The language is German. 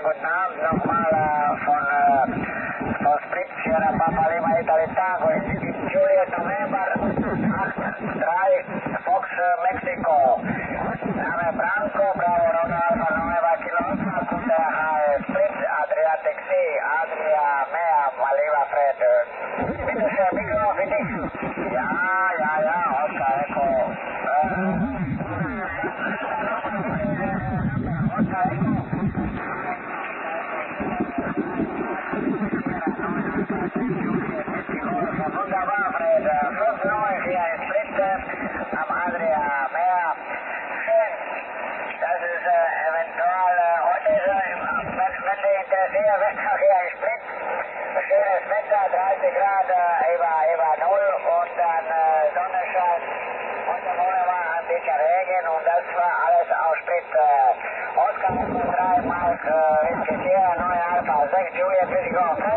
guten Abend nochmal von Split, Sierra Papa Lima Italy Tango, Juliet November 8-3 Fox Mexico. Name Branco, Bravo Romeo Alfa November Kilo Alpha, Kunde Split, Adriatic Sea, Adria Mea, Maliva Fred. Bitte schön, Mikro für dich. Ja, Oscar Echo. Oscar Echo. Wunderbar, Fred. 5-9 hier in Split am Adria Meer. Schön. Das ist eventuell, heute ist wenn Sie interessiert, Wetter hier in Split. Schönes Wetter, 30 Grad über 0 und dann Sonnenschein. Heute Morgen war ein bisschen Regen und das war alles aus Split. Oscar 3 Mark, Whisky Sierra 9 Alpha 6 Juliet Visigo.